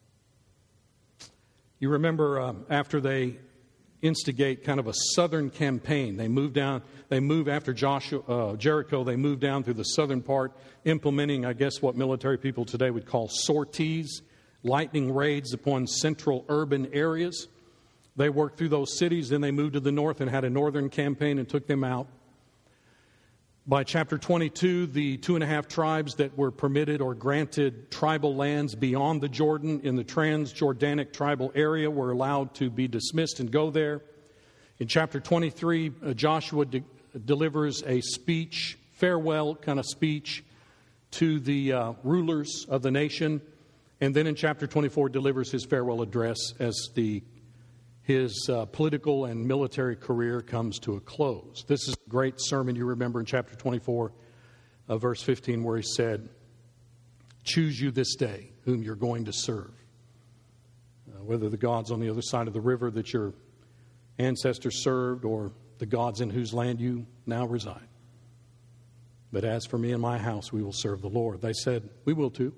S2: You remember after they instigate kind of a southern campaign, they move after Jericho, they move down through the southern part, implementing, I guess, what military people today would call sorties, lightning raids upon central urban areas. They worked through those cities, then they moved to the north and had a northern campaign and took them out. By chapter 22, the 2.5 tribes that were permitted or granted tribal lands beyond the Jordan in the Transjordanic tribal area were allowed to be dismissed and go there. In chapter 23, Joshua delivers a speech, farewell kind of speech, to the rulers of the nation. And then in chapter 24, delivers his farewell address as his political and military career comes to a close. This is a great sermon you remember in chapter 24, verse 15, where he said, choose you this day whom you're going to serve. Whether the gods on the other side of the river that your ancestors served or the gods in whose land you now reside. But as for me and my house, we will serve the Lord. They said, we will too.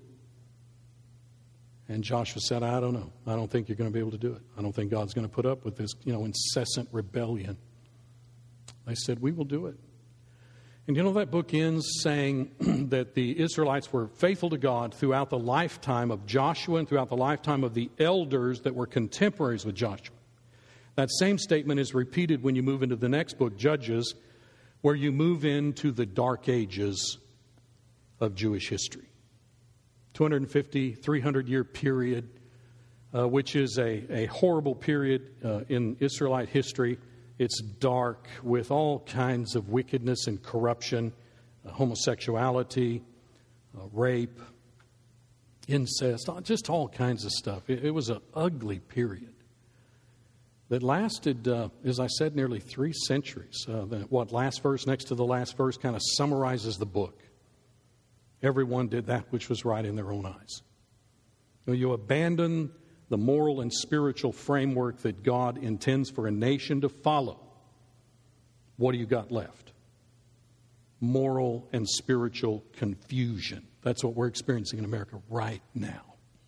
S2: And Joshua said, I don't know. I don't think you're going to be able to do it. I don't think God's going to put up with this, incessant rebellion. They said, we will do it. And that book ends saying that the Israelites were faithful to God throughout the lifetime of Joshua and throughout the lifetime of the elders that were contemporaries with Joshua. That same statement is repeated when you move into the next book, Judges, where you move into the dark ages of Jewish history. 250, 300-year period, which is a horrible period in Israelite history. It's dark with all kinds of wickedness and corruption, homosexuality, rape, incest, just all kinds of stuff. It was an ugly period that lasted, as I said, nearly 3 centuries. Last verse next to the last verse kind of summarizes the book. Everyone did that which was right in their own eyes. You abandon the moral and spiritual framework that God intends for a nation to follow. What do you got left? Moral and spiritual confusion. That's what we're experiencing in America right now.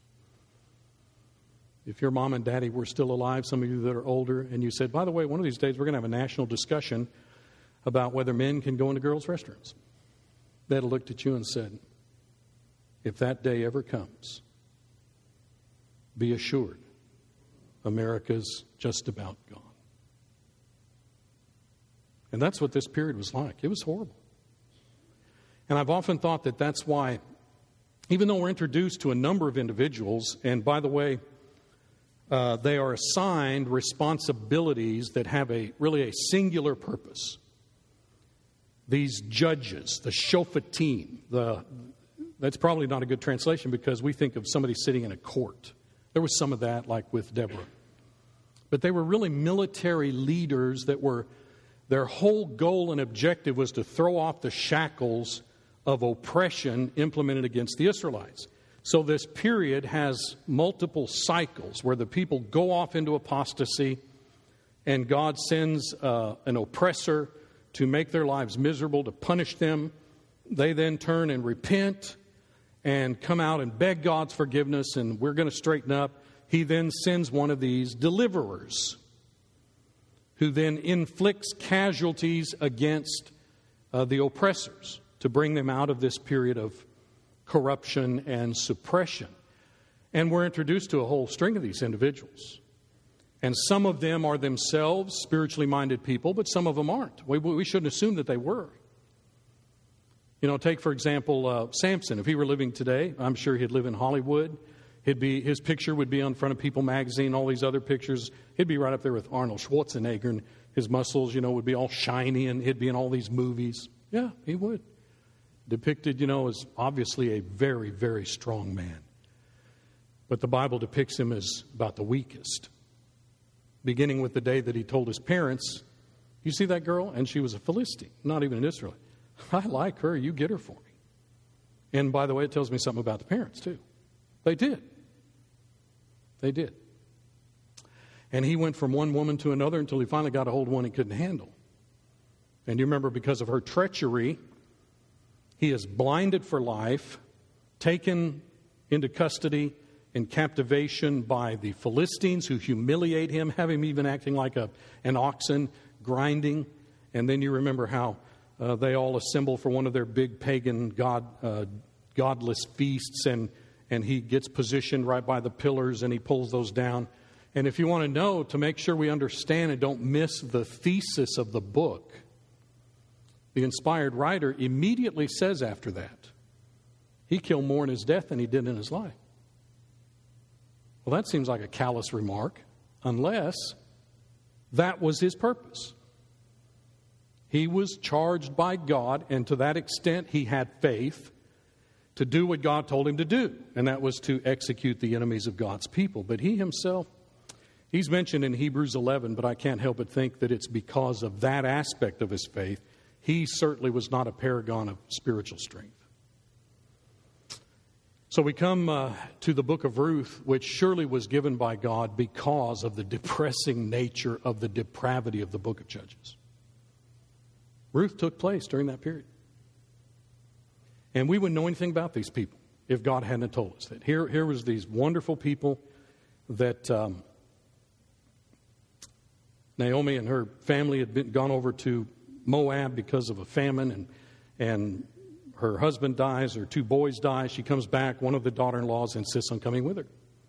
S2: If your mom and daddy were still alive, some of you that are older, and you said, by the way, one of these days we're going to have a national discussion about whether men can go into girls' restrooms. They'd have looked at you and said, if that day ever comes, be assured, America's just about gone. And that's what this period was like. It was horrible. And I've often thought that that's why, even though we're introduced to a number of individuals, and by the way, they are assigned responsibilities that have really a singular purpose. These judges, the shofetim, that's probably not a good translation because we think of somebody sitting in a court. There was some of that, like with Deborah. But they were really military leaders that their whole goal and objective was to throw off the shackles of oppression implemented against the Israelites. So this period has multiple cycles where the people go off into apostasy and God sends an oppressor to make their lives miserable, to punish them. They then turn and repent and come out and beg God's forgiveness, and we're going to straighten up. He then sends one of these deliverers who then inflicts casualties against the oppressors to bring them out of this period of corruption and suppression. And we're introduced to a whole string of these individuals. And some of them are themselves spiritually minded people, but some of them aren't. We shouldn't assume that they were. You know, take, for example, Samson. If he were living today, I'm sure he'd live in Hollywood. His picture would be on front of People magazine, all these other pictures. He'd be right up there with Arnold Schwarzenegger, and his muscles, would be all shiny, and he'd be in all these movies. Yeah, he would. Depicted, as obviously a very, very strong man. But the Bible depicts him as about the weakest. Beginning with the day that he told his parents, "You see that girl?" And she was a Philistine, not even an Israelite. "I like her, you get her for me." And by the way, it tells me something about the parents too. They did. And he went from one woman to another until he finally got a hold of one he couldn't handle. And you remember, because of her treachery, he is blinded for life, taken into custody in captivation by the Philistines, who humiliate him, have him even acting like an oxen, grinding. And then you remember how they all assemble for one of their big pagan godless feasts, and he gets positioned right by the pillars, and he pulls those down. And if you want to know, to make sure we understand and don't miss the thesis of the book, the inspired writer immediately says after that, he killed more in his death than he did in his life. Well, that seems like a callous remark, unless that was his purpose. He was charged by God, and to that extent he had faith to do what God told him to do, and that was to execute the enemies of God's people. But he himself, he's mentioned in Hebrews 11, but I can't help but think that it's because of that aspect of his faith. He certainly was not a paragon of spiritual strength. So we come to the book of Ruth, which surely was given by God because of the depressing nature of the depravity of the book of Judges. Ruth took place during that period. And we wouldn't know anything about these people if God hadn't told us that. Here was these wonderful people that Naomi and her family had gone over to Moab because of a famine, and her husband dies, her two boys die. She comes back. One of the daughter-in-laws insists on coming with her.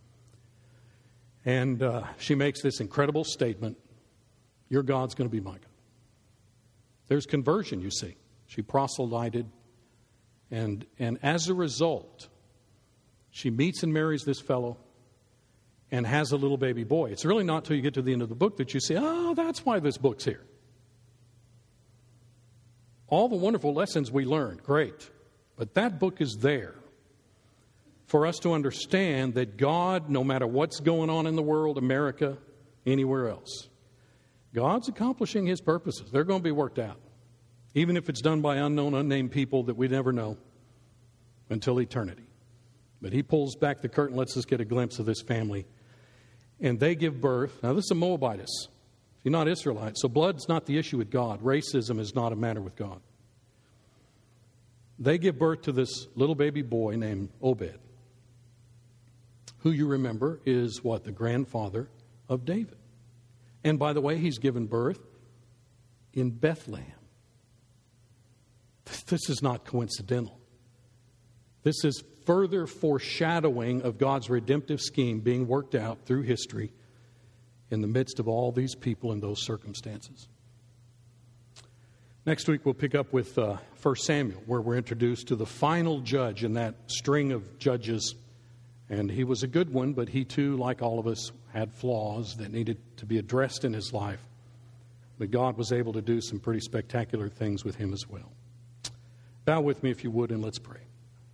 S2: And she makes this incredible statement, "Your God's going to be my God." There's conversion, you see. She proselyted. And as a result, she meets and marries this fellow and has a little baby boy. It's really not until you get to the end of the book that you say, oh, that's why this book's here. All the wonderful lessons we learned, great. But that book is there for us to understand that God, no matter what's going on in the world, America, anywhere else, God's accomplishing His purposes. They're going to be worked out. Even if it's done by unknown, unnamed people that we never know until eternity. But He pulls back the curtain, lets us get a glimpse of this family. And they give birth. Now, this is a Moabitess. You're not Israelite. So blood's not the issue with God. Racism is not a matter with God. They give birth to this little baby boy named Obed, who you remember is what? The grandfather of David. And by the way, he's given birth in Bethlehem. This is not coincidental. This is further foreshadowing of God's redemptive scheme being worked out through history in the midst of all these people in those circumstances. Next week we'll pick up with 1 Samuel, where we're introduced to the final judge in that string of judges. And he was a good one, but he too, like all of us, had flaws that needed to be addressed in his life. But God was able to do some pretty spectacular things with him as well. Bow with me if you would, and let's pray.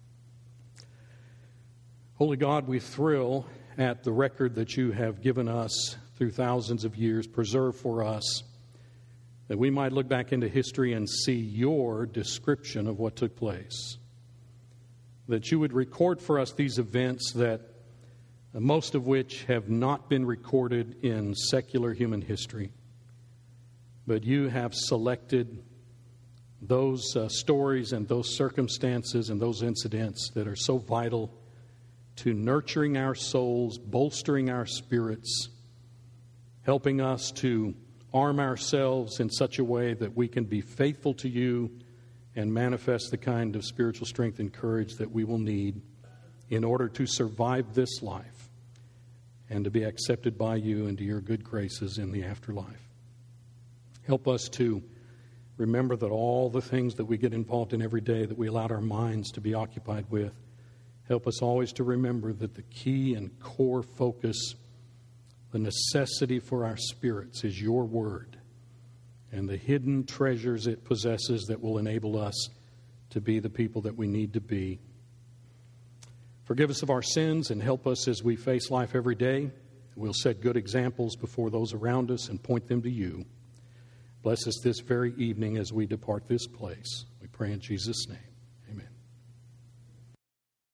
S2: Holy God, we thrill at the record that you have given us through thousands of years, preserved for us, that we might look back into history and see your description of what took place. That you would record for us these events that most of which have not been recorded in secular human history. But you have selected those stories and those circumstances and those incidents that are so vital to nurturing our souls, bolstering our spirits, helping us to arm ourselves in such a way that we can be faithful to you and manifest the kind of spiritual strength and courage that we will need in order to survive this life and to be accepted by you into your good graces in the afterlife. Help us to remember that all the things that we get involved in every day that we allowed our minds to be occupied with, help us always to remember that the key and core focus, the necessity for our spirits, is your word and the hidden treasures it possesses that will enable us to be the people that we need to be. Forgive us of our sins and help us as we face life every day. We'll set good examples before those around us and point them to you. Bless us this very evening as we depart this place. We pray in Jesus' name.